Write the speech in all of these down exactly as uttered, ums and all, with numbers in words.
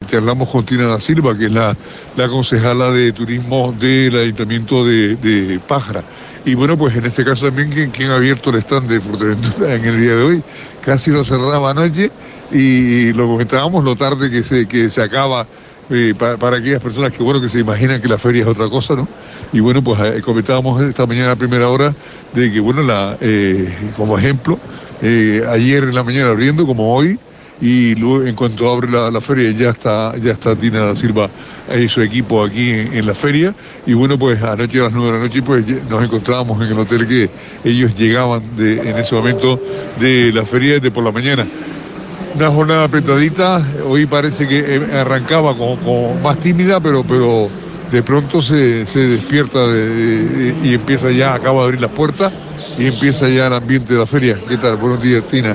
charlamos con Tina da Silva, que es la, la concejala de turismo del Ayuntamiento de, de Pájara. Y bueno, pues en este caso también, ¿quién, quién ha abierto el stand de Fuerteventura en el día de hoy? Casi lo cerraba anoche y lo comentábamos lo tarde que se, que se acaba. Eh, para, para aquellas personas que bueno que se imaginan que la feria es otra cosa, ¿no? Y bueno, pues eh, comentábamos esta mañana a primera hora de que bueno, la eh, como ejemplo, eh, ayer en la mañana abriendo como hoy, y luego en cuanto abre la, la feria ya está ya está Tina da Silva y su equipo aquí en, en la feria. Y bueno, pues anoche a las nueve de la noche pues nos encontrábamos en el hotel que ellos llegaban de, en ese momento de la feria desde por la mañana. Una jornada apretadita, hoy parece que arrancaba con, con más tímida, pero, pero de pronto se, se despierta de, de, y empieza ya, acaba de abrir las puertas y empieza ya el ambiente de la feria. ¿Qué tal? Buenos días, Tina.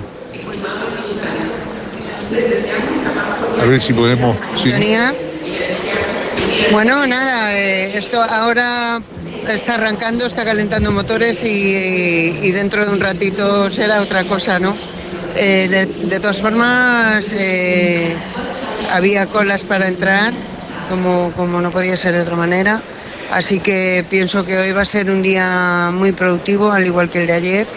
A ver si podemos... ¿sí? Bueno, nada, eh, esto ahora está arrancando, está calentando motores y, y, y dentro de un ratito será otra cosa, ¿no? Eh, de, de todas formas, eh, había colas para entrar, como, como no podía ser de otra manera, así que pienso que hoy va a ser un día muy productivo, al igual que el de ayer,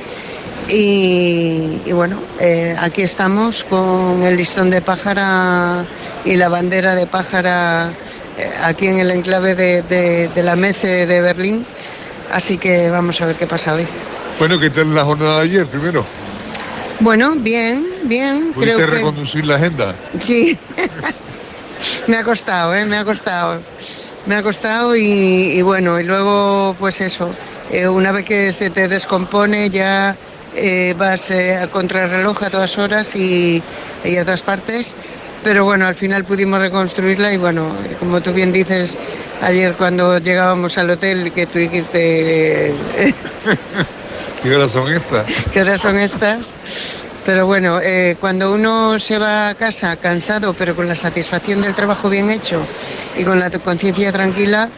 y, y bueno, eh, aquí estamos con el listón de Pájara y la bandera de Pájara eh, aquí en el enclave de, de, de la Messe de Berlín, así que vamos a ver qué pasa hoy. Bueno, ¿qué tal la jornada de ayer primero? Bueno, bien, bien. ¿Pudiste creo que... reconducir la agenda? Sí, me ha costado, ¿eh? me ha costado, me ha costado y, y bueno, y luego pues eso, eh, una vez que se te descompone ya eh, vas eh, a contrarreloj a todas horas y, y a todas partes, pero bueno, al final pudimos reconstruirla y bueno, como tú bien dices, ayer cuando llegábamos al hotel que tú dijiste... Eh, ¿Qué horas son estas? ¿Qué horas son estas? Pero bueno, eh, cuando uno se va a casa cansado, pero con la satisfacción del trabajo bien hecho y con la conciencia tranquila,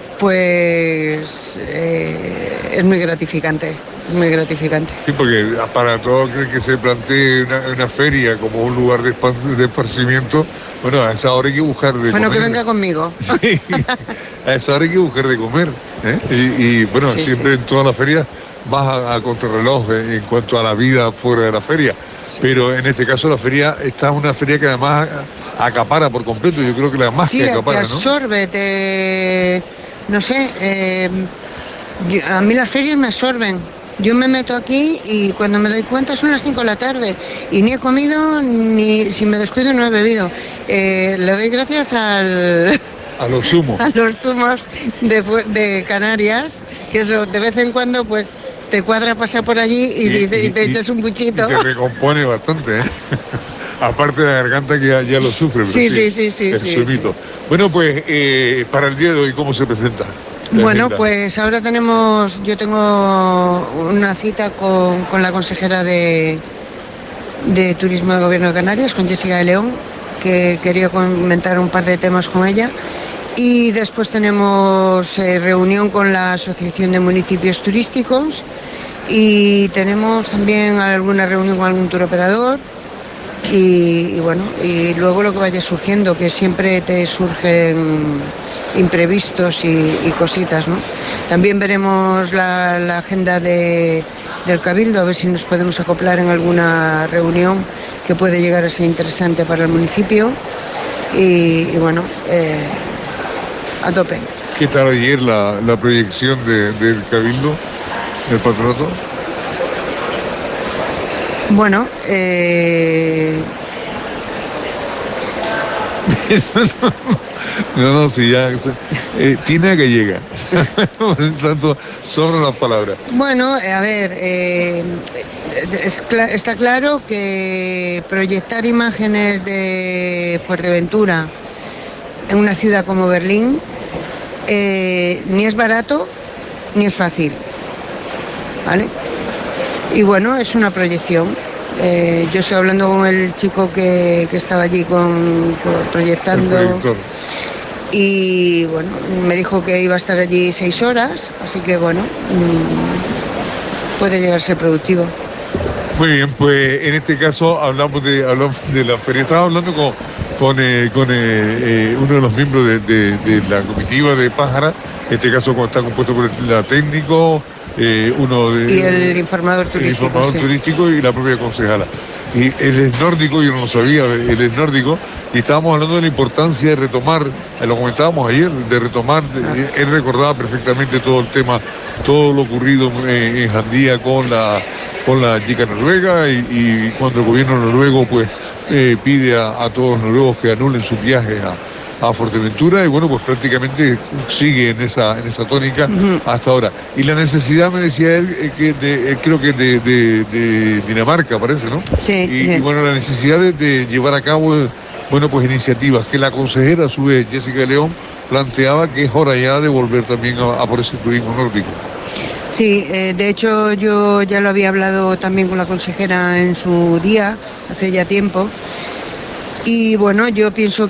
pues eh, es muy gratificante, muy gratificante. Sí, porque para todo aquel que se plantee una, una feria como un lugar de, de esparcimiento, bueno, a esa hora hay que buscar de bueno, comer. Que venga conmigo. Sí, a esa hora hay que buscar de comer, ¿eh? Y, y bueno, sí, siempre sí. En todas las ferias vas a, a contrarreloj en cuanto a la vida fuera de la feria, sí. Pero en este caso la feria está es una feria que además acapara por completo, yo creo que la más sí, que acapara, te absorbe, ¿no? te... no sé, eh, yo, a mí las ferias me absorben. Yo me meto aquí y cuando me doy cuenta son las cinco de la tarde y ni he comido, ni si me descuido no he bebido. Eh, le doy gracias al... A los zumos. A los zumos de, de Canarias, que eso de vez en cuando pues te cuadra pasar por allí y, y, te, y te echas un buchito. Y te recompone bastante, ¿eh? Aparte de la garganta que ya, ya lo sufre. Sí, sí, sí, sí. Es sí, sí. Bueno, pues eh, para el día de hoy, ¿cómo se presenta? Bueno, agenda? Pues ahora tenemos, yo tengo una cita con, con la consejera de, de Turismo del Gobierno de Canarias, con Jessica de León, que quería comentar un par de temas con ella. Y después tenemos eh, reunión con la Asociación de Municipios Turísticos y tenemos también alguna reunión con algún turoperador y, y bueno, y luego lo que vaya surgiendo, que siempre te surgen imprevistos y, y cositas, ¿no? También veremos la, la agenda de, del Cabildo, a ver si nos podemos acoplar en alguna reunión que puede llegar a ser interesante para el municipio y, y bueno... Eh, a tope. ¿Qué tal ayer la, la proyección de, del Cabildo, del patronato? Bueno, eh... no, no, si ya... Eh, tiene que llegar. Tanto sobran las palabras. Bueno, a ver, eh, es, está claro que proyectar imágenes de Fuerteventura en una ciudad como Berlín eh, ni es barato ni es fácil, ¿vale? Y bueno, es una proyección. Eh, yo estoy hablando con el chico que, que estaba allí con, con proyectando y bueno, me dijo que iba a estar allí seis horas, así que bueno, mmm, puede llegar a ser productivo. Muy bien, pues en este caso hablamos de hablamos de la feria. Estaba hablando con, con, eh, con eh, eh, uno de los miembros de, de, de la comitiva de Pájara, en este caso está compuesto por el técnico, eh, uno de... Y el informador turístico. El informador sí. turístico y la propia concejala. Y él es nórdico, yo no lo sabía, él es nórdico, y estábamos hablando de la importancia de retomar, lo comentábamos ayer, de retomar, ah. él recordaba perfectamente todo el tema, todo lo ocurrido en, en Jandía con la, con la chica noruega, y, y cuando el gobierno noruego pues eh, pide a, a todos los noruegos que anulen sus viajes a, a Fuerteventura, y bueno, pues prácticamente sigue en esa, en esa tónica uh-huh. hasta ahora. Y la necesidad, me decía él, que de, creo que de, de, de Dinamarca, parece, ¿no? Sí. Y, sí. y bueno, la necesidad de, de llevar a cabo, bueno, pues iniciativas que la consejera, a su vez, Jessica León, planteaba que es hora ya de volver también a, a por ese turismo nórdico. Sí, eh, de hecho yo ya lo había hablado también con la consejera en su día, hace ya tiempo. Y bueno, yo pienso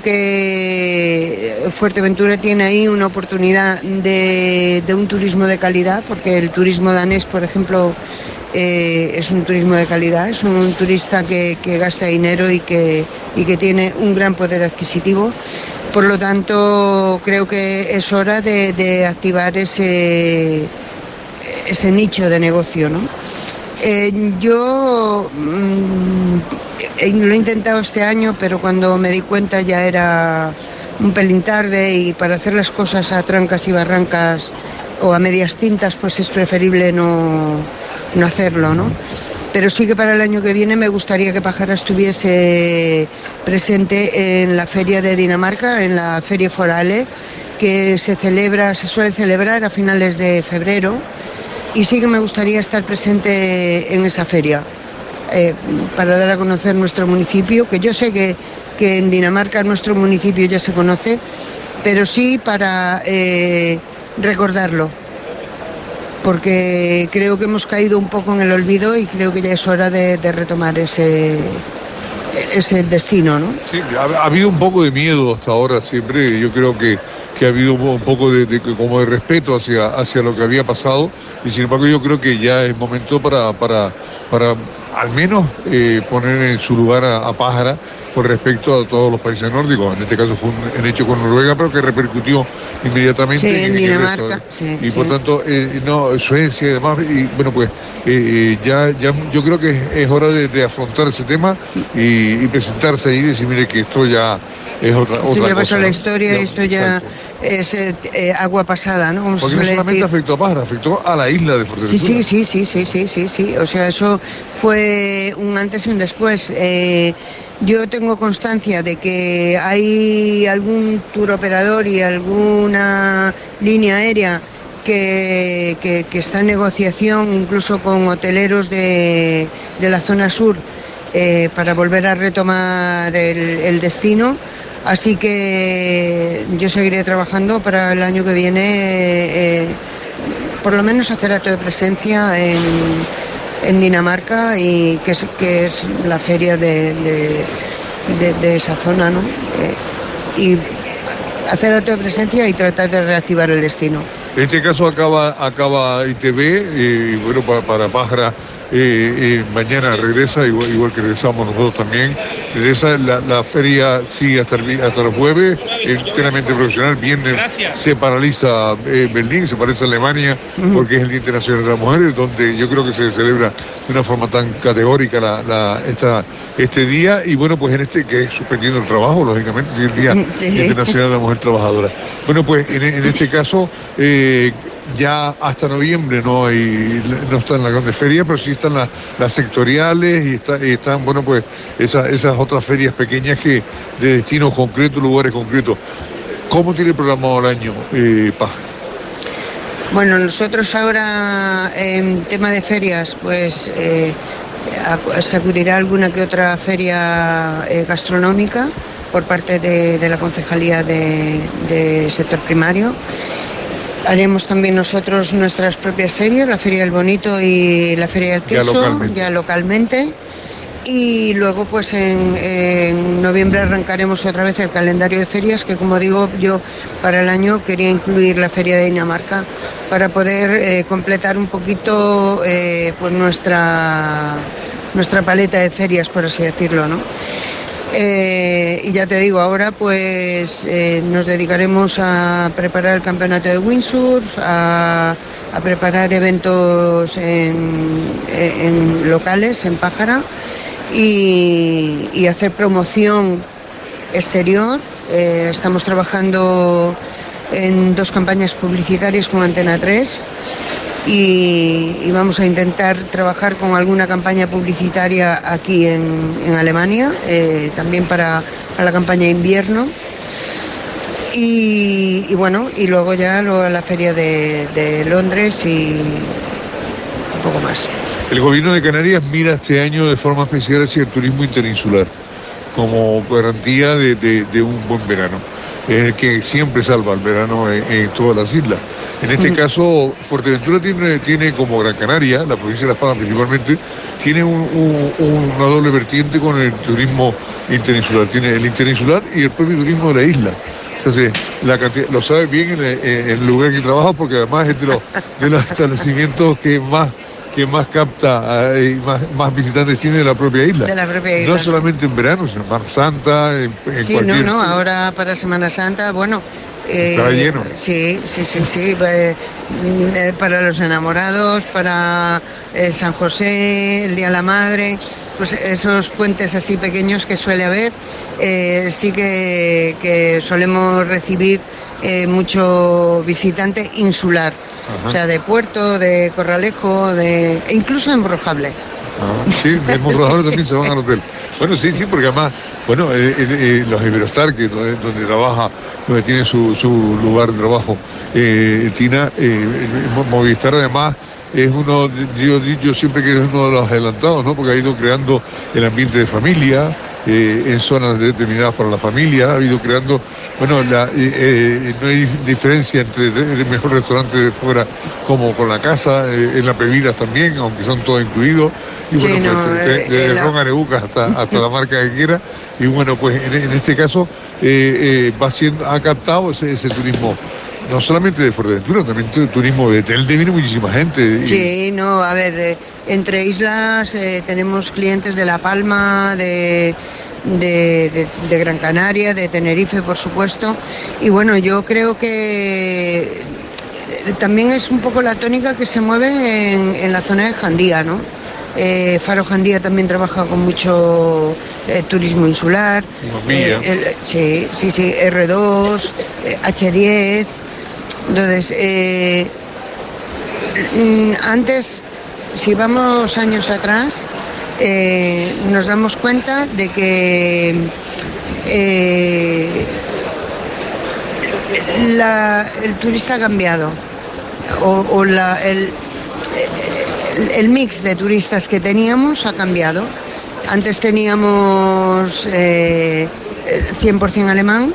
que Fuerteventura tiene ahí una oportunidad de, de un turismo de calidad, porque el turismo danés, por ejemplo, eh, es un turismo de calidad, es un turista que, que gasta dinero y que, y que tiene un gran poder adquisitivo. Por lo tanto, creo que es hora de, de activar ese, ese nicho de negocio, ¿no? Eh, yo mmm, lo he intentado este año, pero cuando me di cuenta ya era un pelín tarde, y para hacer las cosas a trancas y barrancas o a medias tintas, pues es preferible no, no hacerlo, ¿no? Pero sí que para el año que viene me gustaría que Pájara estuviese presente en la feria de Dinamarca, en la Feria Forale, que se celebra, se suele celebrar a finales de febrero. Y sí que me gustaría estar presente en esa feria, eh, para dar a conocer nuestro municipio, que yo sé que, que en Dinamarca nuestro municipio ya se conoce, pero sí para eh, recordarlo, porque creo que hemos caído un poco en el olvido y creo que ya es hora de, de retomar ese, ese destino, ¿no? Sí, ha, ha habido un poco de miedo hasta ahora siempre, yo creo que, que ha habido un poco de, de, como de respeto hacia, hacia lo que había pasado. Y sin embargo yo creo que ya es momento para, para, para al menos eh, poner en su lugar a, a Pájara con respecto a todos los países nórdicos. En este caso fue un, un hecho con Noruega, pero que repercutió inmediatamente sí, en, en Dinamarca. En el resto, sí, y sí. por tanto, eh, no, Suecia y demás, y bueno, pues eh, ya, ya yo creo que es, es hora de, de afrontar ese tema y, y presentarse ahí y decir, mire, que esto ya es otra, esto otra ya pasó cosa, la ¿no? historia, ya, esto ya exacto. es eh, agua pasada, ¿no? Como Porque se no suele solamente decir. afectó a Pájara, afectó a la isla de Fuerteventura. Sí, sí, sí, sí, sí, sí, sí, o sea, eso fue un antes y un después. Eh, yo tengo constancia de que hay algún tour operador y alguna línea aérea que, que, que está en negociación incluso con hoteleros de, de la zona sur eh, para volver a retomar el, el destino. Así que yo seguiré trabajando para el año que viene, eh, por lo menos hacer acto de presencia en, en Dinamarca, y que es, que es la feria de, de, de, de esa zona, ¿no? Eh, y hacer acto de presencia y tratar de reactivar el destino. En este caso acaba, acaba I T V, y bueno, para, para Pájara. Eh, eh, mañana regresa, igual, igual que regresamos nosotros también. Regresa, la, la feria sigue hasta el, hasta el jueves, enteramente profesional. Viernes se paraliza eh, Berlín, se paraliza Alemania, uh-huh. porque es el Día Internacional de las Mujeres, donde yo creo que se celebra de una forma tan categórica la, la, esta, este día. Y bueno, pues en este, que es suspendiendo el trabajo, lógicamente, es el Día sí. Internacional de la Mujer Trabajadora. Bueno, pues en, en este caso, eh, ya hasta noviembre no hay, no están las grandes ferias, pero sí están las, las sectoriales, y, está, y están, bueno, pues esas, esas otras ferias pequeñas que de destinos concretos, lugares concretos. ¿Cómo tiene programado el año, eh, Pájara? Bueno, nosotros ahora en tema de ferias, pues eh, se acudirá alguna que otra feria eh, gastronómica por parte de, de la Concejalía de, de Sector Primario. Haremos también nosotros nuestras propias ferias, la Feria del Bonito y la Feria del Queso, ya localmente. Ya localmente. Y luego pues en, en noviembre arrancaremos otra vez el calendario de ferias, que como digo yo para el año quería incluir la Feria de Dinamarca para poder eh, completar un poquito eh, pues nuestra, nuestra paleta de ferias, por así decirlo, ¿no? Eh, y ya te digo, ahora pues eh, nos dedicaremos a preparar el campeonato de windsurf, a, a preparar eventos en, en locales, en Pájara, y, y hacer promoción exterior. Eh, estamos trabajando en dos campañas publicitarias con Antena tres. Y, y vamos a intentar trabajar con alguna campaña publicitaria aquí en, en Alemania, eh, también para, para la campaña de invierno. Y, y bueno, y luego ya luego la feria de, de Londres y un poco más. El gobierno de Canarias mira este año de forma especial hacia el turismo interinsular, como garantía de, de, de un buen verano, eh, que siempre salva el verano en, en todas las islas. En este mm. caso, Fuerteventura tiene, tiene como Gran Canaria, la provincia de Las Palmas principalmente, tiene un, un, una doble vertiente con el turismo interinsular. Tiene el interinsular y el propio turismo de la isla. O sea, la cantidad, lo sabe bien en el, en el lugar que trabaja, porque además es de los, de los establecimientos que más que más capta y más, más visitantes tiene de la propia isla. De la propia isla. No solamente sí. En verano, sino en Semana Santa, en, en sí, cualquier... no, no, ahora para Semana Santa, bueno... Eh, Está lleno. Sí, sí, sí, sí. Eh, para los enamorados, para eh, San José, el Día de la Madre, pues esos puentes así pequeños que suele haber, eh, sí que, que solemos recibir eh, mucho visitante insular. Ajá. O sea, de Puerto, de Corralejo, de e incluso en Brojable. Ah, sí, de Morrojable también se van al hotel. Bueno, sí, sí, porque además, bueno, eh, eh, los Iberostar, que donde, donde trabaja, donde tiene su, su lugar de trabajo, eh, Tina, eh, Movistar además es uno, yo, yo siempre que es uno de los adelantados, ¿no? Porque ha ido creando el ambiente de familia, eh, en zonas determinadas para la familia, ha ido creando, bueno, la, eh, eh, no hay diferencia entre el mejor restaurante de fuera como con la casa, eh, en las bebidas también, aunque son todos incluidos. Y bueno, sí, no, pues, de, de, de la... ron Areucas hasta, hasta la marca que quiera. Y bueno, pues en, en este caso eh, eh, va siendo, ha captado ese, ese turismo, no solamente de Fuerteventura, también de turismo de Telde, viene muchísima gente. Y... Sí, no, a ver, eh, entre islas eh, tenemos clientes de La Palma, de, de, de, de Gran Canaria, de Tenerife, por supuesto. Y bueno, yo creo que también es un poco la tónica que se mueve en, en la zona de Jandía, ¿no? Eh, Faro Jandía también trabaja con mucho eh, turismo insular. Eh, el, sí, sí, sí, erre dos, eh, hache diez. Entonces, eh, antes, si vamos años atrás, eh, nos damos cuenta de que eh, la, el turista ha cambiado, o, o la, el, el, el mix de turistas que teníamos ha cambiado. Antes teníamos eh, cien por ciento alemán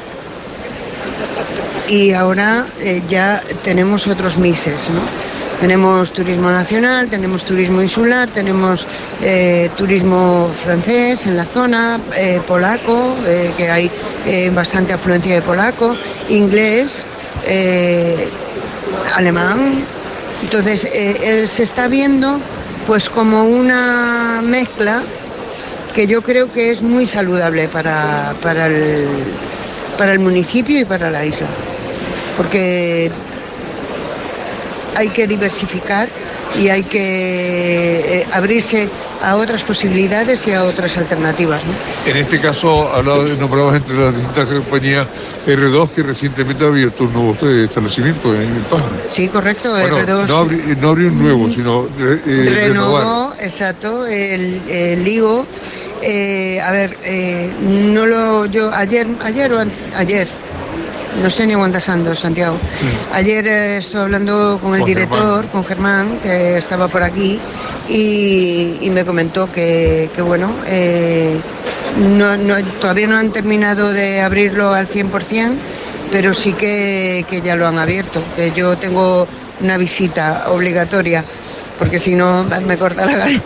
y ahora eh, ya tenemos otros mixes, ¿no? Tenemos turismo nacional, tenemos turismo insular, tenemos eh, turismo francés en la zona, eh, polaco, eh, que hay eh, bastante afluencia de polaco, inglés, eh, alemán. Entonces, eh, se está viendo pues como una mezcla que yo creo que es muy saludable para, para, el, para el municipio y para la isla, porque hay que diversificar y hay que eh, abrirse a otras posibilidades y a otras alternativas, ¿no? En este caso, nombrabas entre las distintas compañías erre dos, que recientemente ha abierto un nuevo establecimiento en el Pájaro. Sí, correcto, bueno, erre dos. No abrió, no abrió un nuevo, sino eh, renovó, renovar. Exacto, el, el LIGO. Eh, a ver, eh, no lo, yo ayer, ayer o ayer, no sé ni cuántas ando, Santiago. Mm. Ayer eh, estuve hablando con el con director, Germán. con Germán, que estaba por aquí, y, y me comentó que, que bueno, eh, no, no, todavía no han terminado de abrirlo al cien por ciento, pero sí que, que ya lo han abierto. Que yo tengo una visita obligatoria, porque si no me corta la cabeza.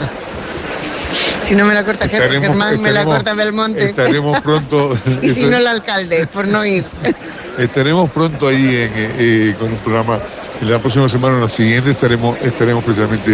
Si no me la corta estaremos, Germán, me la corta Belmonte. Estaremos pronto. Y si no, el alcalde, por no ir. Estaremos pronto ahí en, eh, con un programa. En la próxima semana o la siguiente estaremos, estaremos precisamente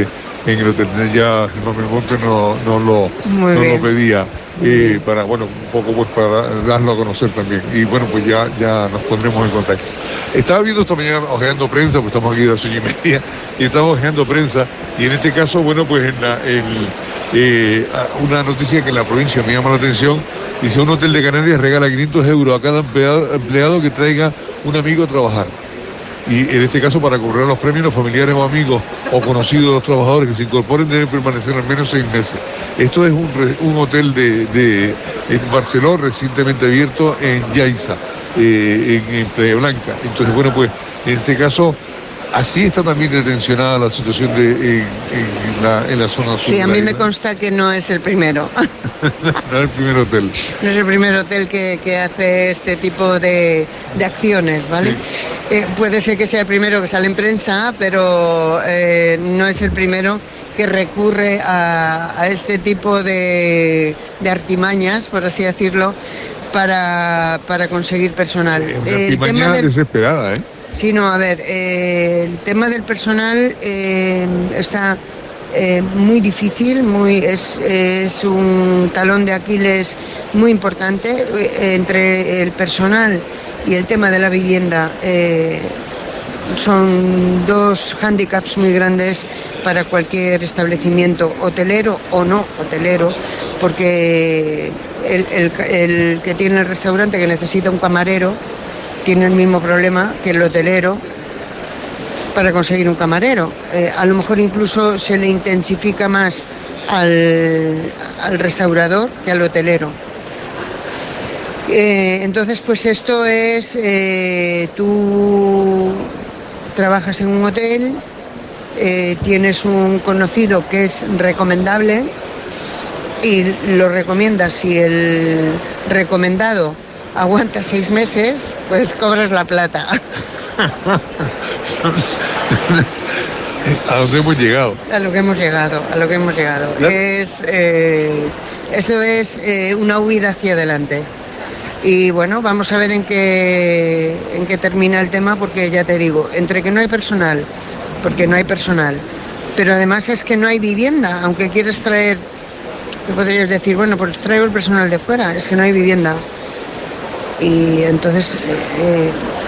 en el hotel. Ya Germán Belmonte no, no, lo, no lo pedía. Eh, para, bueno, un poco pues para darlo a conocer también. Y bueno, pues ya, ya nos pondremos en contacto. Estaba viendo esta mañana, ojeando prensa, pues estamos aquí a las ocho y media, y estamos ojeando prensa, y en este caso, bueno, pues en la, el, eh, una noticia que en la provincia me llama la atención, dice: un hotel de Canarias regala quinientos euros a cada empleado, empleado que traiga un amigo a trabajar. Y en este caso, para cobrar los premios, los familiares o amigos o conocidos de los trabajadores que se incorporen deben permanecer al menos seis meses. Esto es un, un hotel de, de en Barcelona, recientemente abierto en Yaiza, eh, en, en Playa Blanca. Entonces, bueno, pues en este caso, así está también detencionada la situación de, en, en, la, en la zona sur. Sí, a mí me consta que no es el primero. No es el primer hotel. No es el primer hotel que, que hace este tipo de, de acciones, ¿vale? Sí. Eh, puede ser que sea el primero que sale en prensa, pero eh, no es el primero que recurre a, a este tipo de, de artimañas, por así decirlo, para, para conseguir personal. Es una artimaña el tema del... desesperada, ¿eh? Sí, no, a ver, eh, el tema del personal eh, está eh, muy difícil, muy es, es un talón de Aquiles muy importante eh, entre el personal y el tema de la vivienda. Eh, son dos hándicaps muy grandes para cualquier establecimiento, hotelero o no hotelero, porque el, el, el que tiene el restaurante, que necesita un camarero, tiene el mismo problema que el hotelero para conseguir un camarero. Eh, a lo mejor incluso se le intensifica más al, al restaurador que al hotelero. Eh, entonces, pues esto es, eh, tú trabajas en un hotel, eh, tienes un conocido que es recomendable y lo recomiendas. Si el recomendado aguanta seis meses, pues cobras la plata. A lo que hemos llegado. A lo que hemos llegado, a lo que hemos llegado. ¿La? Es, eh, eso es eh, una huida hacia adelante. Y bueno, vamos a ver en qué, en qué termina el tema, porque ya te digo, entre que no hay personal, porque no hay personal, pero además es que no hay vivienda, aunque quieres traer, te podrías decir, bueno, pues traigo el personal de fuera, es que no hay vivienda. Y entonces eh,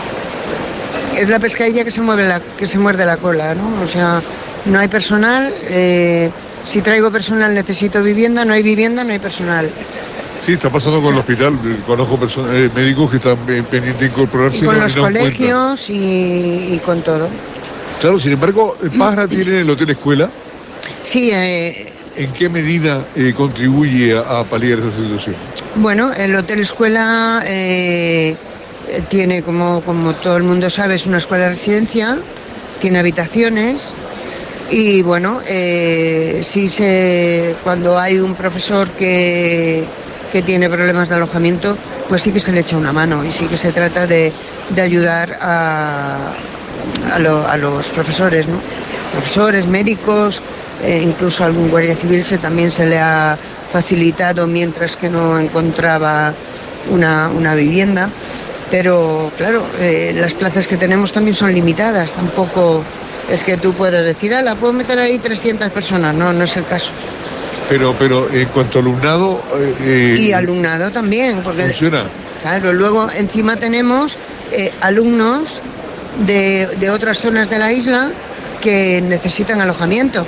es la pescadilla que se mueve la, que se muerde la cola, ¿no? O sea, no hay personal, eh, si traigo personal necesito vivienda, no hay vivienda, no hay personal. Sí, está pasando con el hospital, conozco personas, eh, médicos que están pendientes de incorporarse. Y con los colegios y, y con todo. Claro, sin embargo, Pájara tiene el Hotel Escuela. Sí. Eh, ¿En qué medida eh, contribuye a, a paliar esa situación? Bueno, el Hotel Escuela eh, tiene, como, como todo el mundo sabe, es una escuela de residencia, tiene habitaciones y bueno, eh, sí se, cuando hay un profesor que, que tiene problemas de alojamiento, pues sí que se le echa una mano y sí que se trata de, de ayudar a, a, lo, a los profesores, ¿no? Profesores, médicos, eh, incluso algún guardia civil se, también se le ha facilitado mientras que no encontraba una, una vivienda, pero claro, eh, las plazas que tenemos también son limitadas, tampoco es que tú puedas decir, ah, la puedo meter ahí trescientas personas, no, no es el caso. Pero, pero en cuanto a alumnado... Eh, y alumnado también, porque... Funciona. Claro, luego encima tenemos eh, alumnos de, de otras zonas de la isla que necesitan alojamiento.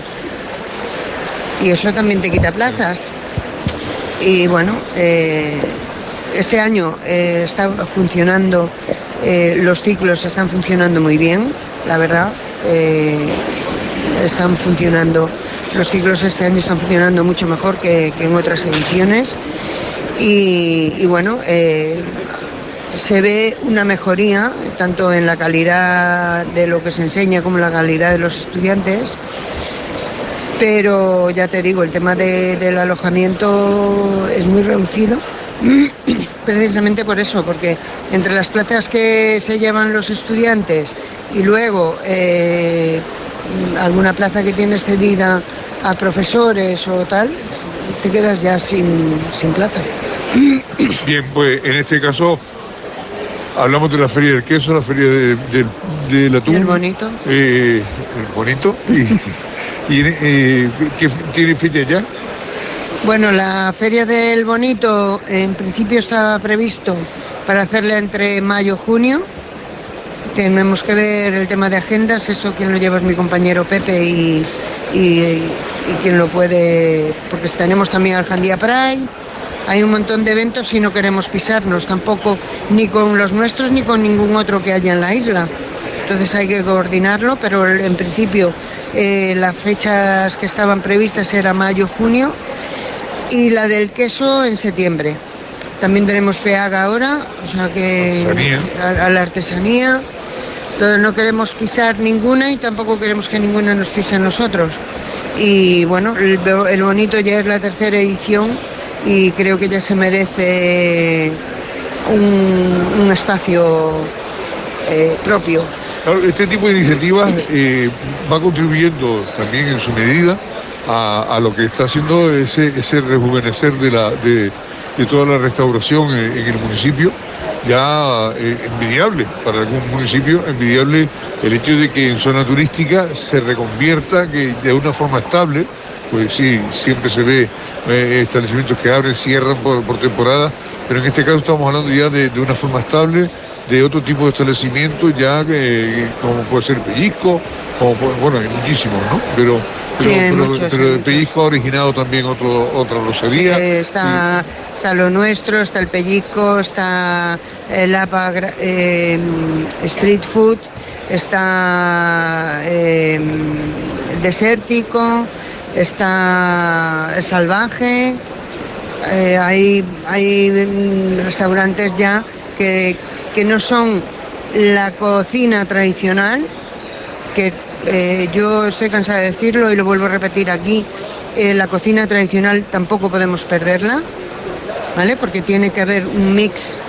Y eso también te quita plazas. Y bueno, eh, este año eh, está funcionando, eh, los ciclos están funcionando muy bien, la verdad. Eh, están funcionando, los ciclos este año están funcionando mucho mejor que, que en otras ediciones. Y, y bueno, eh, se ve una mejoría tanto en la calidad de lo que se enseña como en la calidad de los estudiantes. Pero ya te digo, el tema de, del alojamiento es muy reducido, precisamente por eso, porque entre las plazas que se llevan los estudiantes y luego eh, alguna plaza que tienes cedida a profesores o tal, te quedas ya sin, sin plaza. Bien, pues en este caso hablamos de la Feria del Queso, la Feria de, de, del Atún. El Bonito. Eh, el Bonito y... ¿Y eh, qué tiene fecha ya? Bueno, la Feria del Bonito en principio estaba previsto para hacerla entre mayo y junio. Tenemos que ver el tema de agendas, esto quien lo lleva es mi compañero Pepe y, y, y quien lo puede, porque tenemos también Alcandía Pride, hay un montón de eventos y no queremos pisarnos tampoco ni con los nuestros ni con ningún otro que haya en la isla. Entonces hay que coordinarlo, pero en principio eh, las fechas que estaban previstas era mayo-junio y la del queso en septiembre. También tenemos FEAGA ahora, o sea que artesanía. A, a la artesanía. Entonces no queremos pisar ninguna y tampoco queremos que ninguna nos pise a nosotros. Y bueno, el, el Bonito ya es la tercera edición y creo que ya se merece un, un espacio eh, propio. Claro, este tipo de iniciativas eh, va contribuyendo también en su medida a, a lo que está haciendo ese, ese rejuvenecer de, la, de, de toda la restauración en, en el municipio. Ya eh, envidiable para algún municipio, envidiable el hecho de que en zona turística se reconvierta que de una forma estable, pues sí, siempre se ve eh, establecimientos que abren, cierran por, por temporada, pero en este caso estamos hablando ya de, de una forma estable, de otro tipo de establecimientos ya que, como puede ser Pellizco, como puede, bueno, hay muchísimos, ¿no? Pero, pero, sí, hay pero, muchos, pero hay el muchos. Pellizco ha originado también otro, otra rosería. Sí, está, y... está lo nuestro, está el Pellizco, está el APA eh, Street Food, está eh, Desértico, está el Salvaje, eh, hay, hay restaurantes ya que, que no son la cocina tradicional, que eh, yo estoy cansada de decirlo y lo vuelvo a repetir aquí, eh, la cocina tradicional tampoco podemos perderla, ¿vale? Porque tiene que haber un mix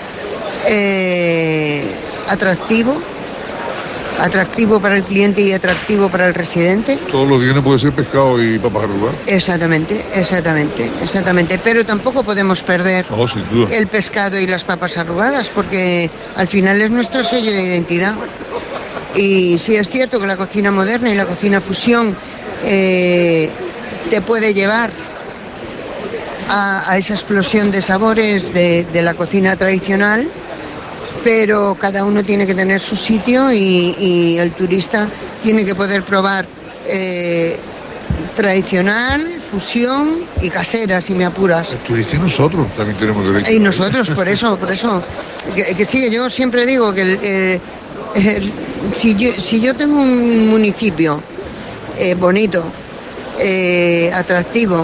eh, atractivo, atractivo para el cliente y atractivo para el residente. Todos los días puede ser pescado y papas arrugadas. Exactamente, exactamente, exactamente. Pero tampoco podemos perder no, sin duda. el pescado y las papas arrugadas, porque al final es nuestro sello de identidad. Y sí es cierto que la cocina moderna y la cocina fusión eh, te puede llevar a, a esa explosión de sabores de, de la cocina tradicional, pero cada uno tiene que tener su sitio y, y el turista tiene que poder probar eh, tradicional, fusión y casera, si me apuras. El turista y nosotros también tenemos derecho. Y nosotros, por eso, por eso. Que, que sí, yo siempre digo que el, eh, el, si, yo, si yo tengo un municipio eh, bonito, eh, atractivo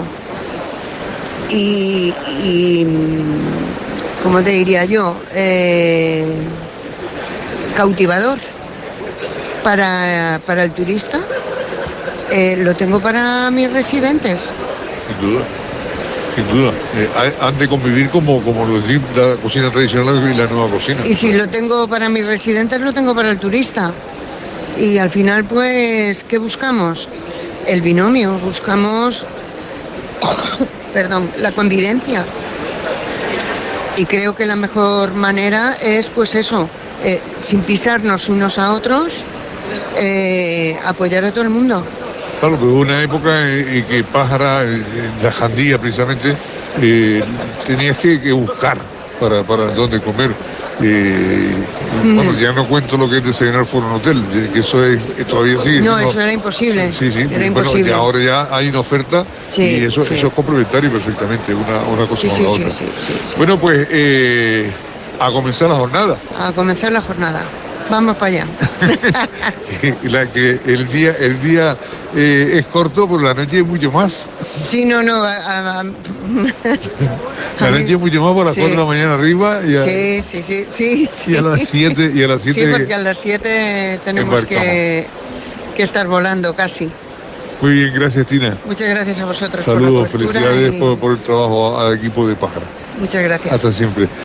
y, y ¿cómo te diría yo? Eh, cautivador para, para el turista, eh, lo tengo para mis residentes. Sin duda, sin duda. Eh, han de convivir como, como lo de la cocina tradicional y la nueva cocina. Y si lo tengo para mis residentes, lo tengo para el turista. Y al final, pues, ¿qué buscamos? El binomio, buscamos, perdón, la convivencia. Y creo que la mejor manera es, pues eso, eh, sin pisarnos unos a otros, eh, apoyar a todo el mundo. Claro, que hubo una época en que Pájara, en la Jandía precisamente, eh, tenías que, que buscar para, para dónde comer. Eh, mm. Bueno, ya no cuento lo que es desayunar por un hotel, que eso es, todavía sigue. No, siendo, eso era imposible. Sí, sí, era bueno, imposible. Y ahora ya hay una oferta sí, y eso, sí. eso es complementario perfectamente, una, una cosa sí, con sí, la sí, otra. Sí, sí, sí. Bueno, pues eh, a comenzar la jornada. A comenzar la jornada. Vamos para allá. la que el día, el día eh, es corto, pero la noche es mucho más. Sí, no, no. A, a, a, la noche es mucho más por las sí. cuatro de la mañana arriba. Y a, sí, sí, sí, sí, sí. Y a las siete. Y a las siete sí, porque a las siete tenemos que, que estar volando casi. Muy bien, gracias, Tina. Muchas gracias a vosotros. Saludos, por la felicidades y... por, por el trabajo al equipo de Pájara. Muchas gracias. Hasta siempre.